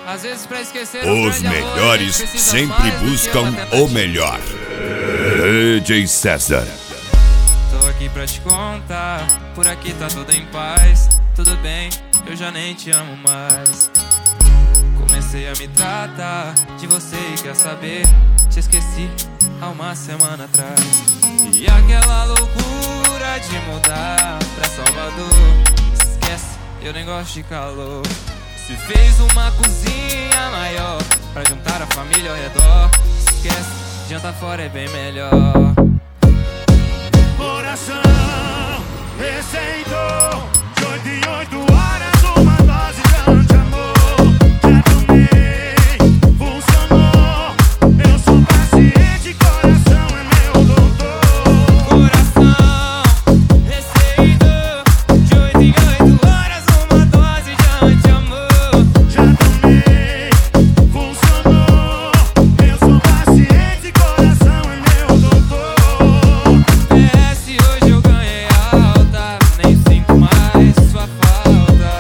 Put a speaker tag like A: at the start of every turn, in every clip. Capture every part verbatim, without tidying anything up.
A: Às vezes pra esquecer
B: Os melhores sempre buscam o melhor. D J César.
A: Tô aqui pra te contar, por aqui tá tudo em paz. Tudo bem, eu já nem te amo mais. Comecei a me tratar de você e quer saber, te esqueci há uma semana atrás. E aquela loucura de mudar pra Salvador, esquece, eu nem gosto de calor. Se fez uma cozinha maior pra juntar a família ao redor, esquece, janta fora é bem melhor.
C: Coração receitou de oito em oito horas uma dose de anti-amor. Já tomei, funcionou. Eu sou paciente, coração é meu doutor.
A: Coração receitou de oito em oito horas uma dose de anti-amor.
C: Já tomei, funcionou. Eu sou paciente, coração é meu doutor.
A: É, se hoje eu ganhei alta, nem sinto mais sua falta.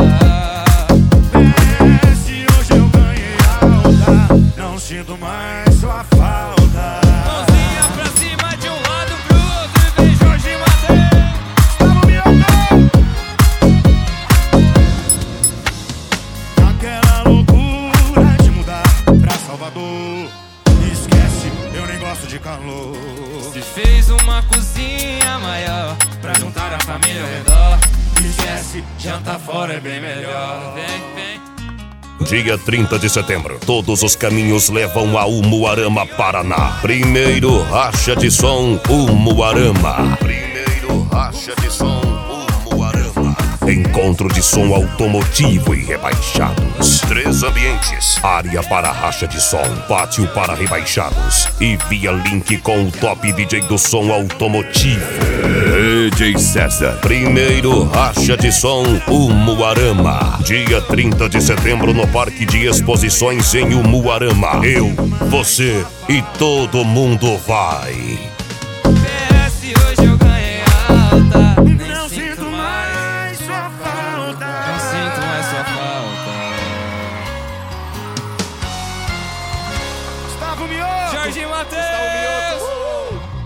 C: É, se hoje eu ganhei alta, não sinto mais sua falta.
A: Mãozinha pra cima de um lado pro outro e vem Jorge Mateus.
C: Estava me ouvindo? Aquela loucura de mudar pra Salvador, esquece, eu nem gosto de calor.
A: Se fez uma cozinha maior pra juntar a família ao redor, esquece, janta fora é bem melhor. Vem, vem.
D: Dia trinta de setembro, todos os caminhos levam a Umuarama, Paraná. Primeiro racha de som, Umuarama. Primeiro racha de som, Umuarama. Encontro de som automotivo e rebaixados. Três ambientes: área para racha de som, pátio para rebaixados e via link com o top D J do som automotivo.
B: D J César.
D: Primeiro racha de som, Umuarama. Dia trinta de setembro no Parque de Exposições em Umuarama. Eu, você e todo mundo vai.
A: É, se hoje eu ganhei alta, nem
C: Não
A: sinto
C: sinto
A: mais